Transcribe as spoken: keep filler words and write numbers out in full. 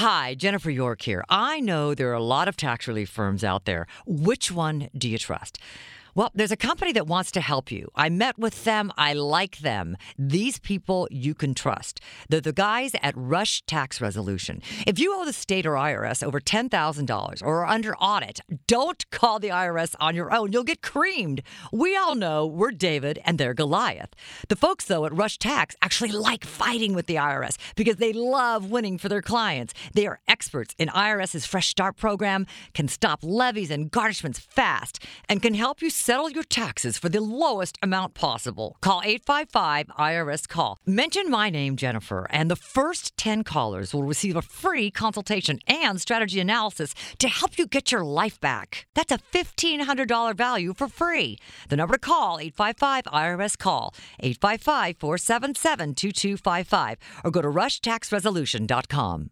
Hi, Jennifer York here. I know there are a lot of tax relief firms out there. Which one do you trust? Well, there's a company that wants to help you. I met with them. I like them. These people you can trust. They're the guys at Rush Tax Resolution. If you owe the state or I R S over ten thousand dollars or are under audit, don't call the I R S on your own. You'll get creamed. We all know we're David and they're Goliath. The folks, though, at Rush Tax actually like fighting with the I R S because they love winning for their clients. They are experts in IRS's Fresh Start program, can stop levies and garnishments fast, and can help you settle your taxes for the lowest amount possible. Call eight five five I R S call. Mention my name, Jennifer, and the first ten callers will receive a free consultation and strategy analysis to help you get your life back. That's a fifteen hundred dollars value for free. The number to call, eight five five I R S call, eight five five, four seven seven, two two five five, or go to rush tax resolution dot com.